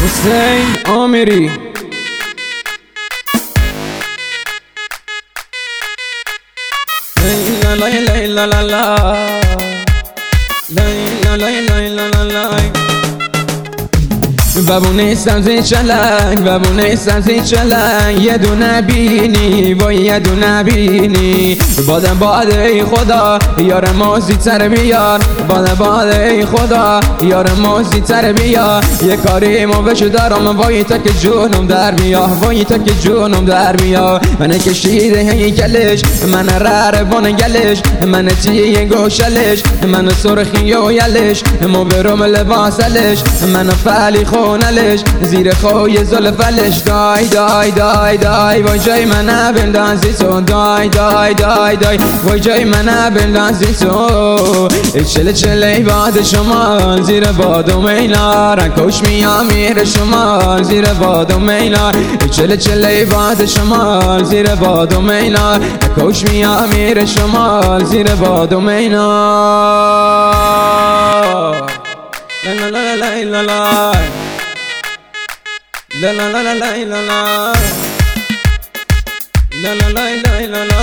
حسین آمری لا لا لا لا لا لا لا لا لا لا بابونه سبزی چلنگ بابونه سبزی چلنگ یه دونه بینی و یه دونه بینی باد ای خدا یار موزی تر بیار باد ای خدا یار موزی تر بیار یه کاری مو بشو دارم وای تا که جونم در بیا وای تا که جونم در بیا من کشیده هیکلش من رر بان گلش من تیه گوشلش من سرخی و یلش مو برم لباسلش من فعلی خونلش زیر خوی زلفلش دای دای دای دای وای جای من بندازی تو دای دای دای دای وای جای من بندازی تو چله چله باد شما زیر باد و مینا رنگوش میام میره شما زیر باد و مینا چله چله باد شما زیر باد و مینا رنگوش میام میره شما زیر باد و مینا لا لا لا لا لا لا لا لا لا لا لا لا لا لا لا لا